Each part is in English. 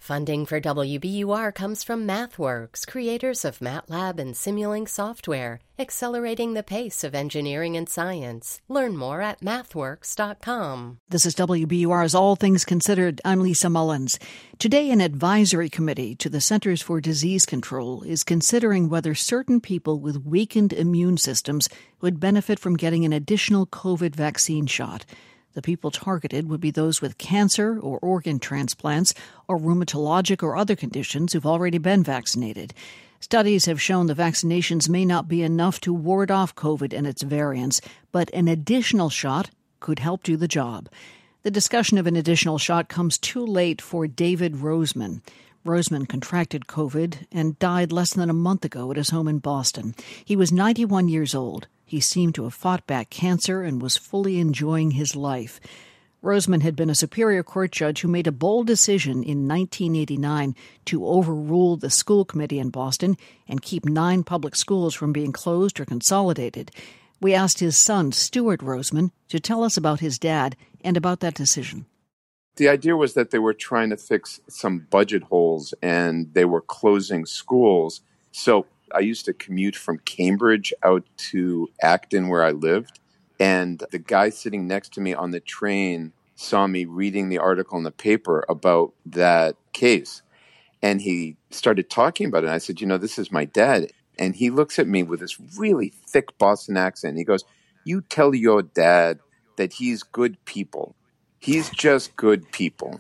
Funding for WBUR comes from MathWorks, creators of MATLAB and Simulink software, accelerating the pace of engineering and science. Learn more at mathworks.com. This is WBUR's All Things Considered. I'm Lisa Mullins. Today, an advisory committee to the Centers for Disease Control is considering whether certain people with weakened immune systems would benefit from getting an additional COVID vaccine shot. The people targeted would be those with cancer or organ transplants or rheumatologic or other conditions who've already been vaccinated. Studies have shown the vaccinations may not be enough to ward off COVID and its variants, but an additional shot could help do the job. The discussion of an additional shot comes too late for David Roseman. Roseman contracted COVID and died less than a month ago at his home in Boston. He was 91 years old. He seemed to have fought back cancer and was fully enjoying his life. Roseman had been a Superior Court judge who made a bold decision in 1989 to overrule the school committee in Boston and keep 9 public schools from being closed or consolidated. We asked his son, Stuart Roseman, to tell us about his dad and about that decision. The idea was that they were trying to fix some budget holes and they were closing schools. So I used to commute from Cambridge out to Acton where I lived. And the guy sitting next to me on the train saw me reading the article in the paper about that case. And he started talking about it. And I said, this is my dad. And he looks at me with this really thick Boston accent. He goes, "You tell your dad that he's good people. He's just good people."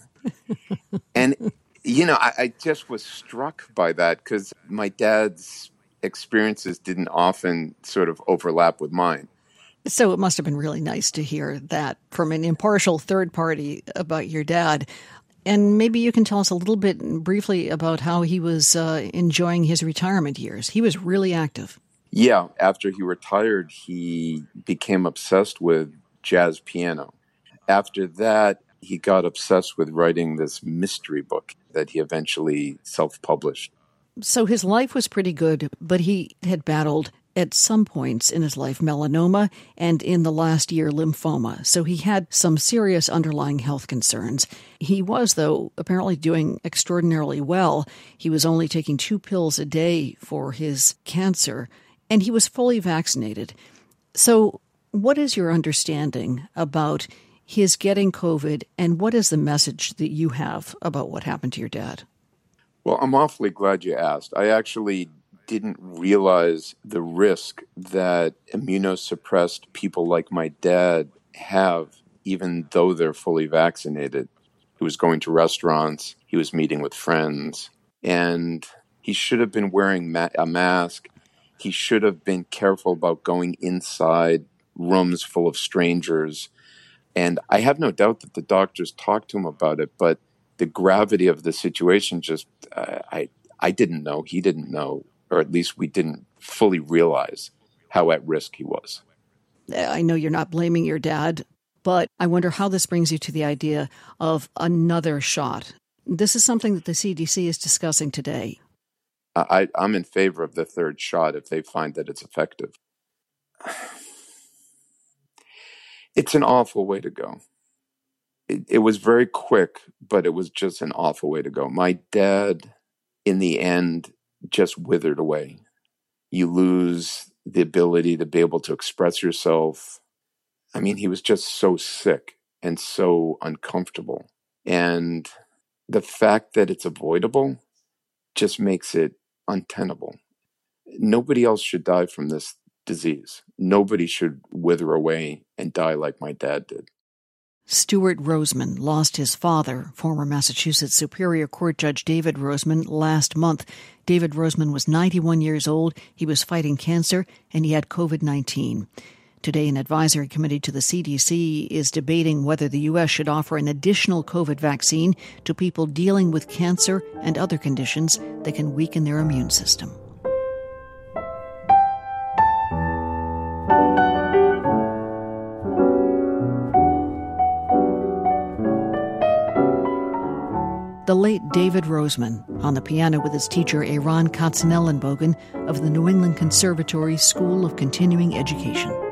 And, I just was struck by that because my dad's experiences didn't often sort of overlap with mine. So it must have been really nice to hear that from an impartial third party about your dad. And maybe you can tell us a little bit briefly about how he was enjoying his retirement years. He was really active. Yeah, after he retired, he became obsessed with jazz piano. After that, he got obsessed with writing this mystery book that he eventually self-published. So his life was pretty good, but he had battled at some points in his life melanoma and in the last year lymphoma. So he had some serious underlying health concerns. He was, though, apparently doing extraordinarily well. He was only taking 2 pills a day for his cancer, and he was fully vaccinated. So what is your understanding about his getting COVID, and what is the message that you have about what happened to your dad? Well, I'm awfully glad you asked. I actually didn't realize the risk that immunosuppressed people like my dad have, even though they're fully vaccinated. He was going to restaurants, he was meeting with friends, and he should have been wearing a mask. He should have been careful about going inside rooms full of strangers. And I have no doubt that the doctors talked to him about it, but the gravity of the situation just, I didn't know, he didn't know, or at least we didn't fully realize how at risk he was. I know you're not blaming your dad, but I wonder how this brings you to the idea of another shot. This is something that the CDC is discussing today. I'm in favor of the third shot if they find that it's effective. It's an awful way to go. It was very quick, but it was just an awful way to go. My dad, in the end, just withered away. You lose the ability to be able to express yourself. I mean, he was just so sick and so uncomfortable. And the fact that it's avoidable just makes it untenable. Nobody else should die from this disease. Nobody should wither away and die like my dad did. Stuart Roseman lost his father, former Massachusetts Superior Court Judge David Roseman, last month. David Roseman was 91 years old. He was fighting cancer, and he had COVID-19. Today, an advisory committee to the CDC is debating whether the U.S. should offer an additional COVID vaccine to people dealing with cancer and other conditions that can weaken their immune system. The late David Roseman, on the piano with his teacher Aaron Katzenellenbogen of the New England Conservatory School of Continuing Education.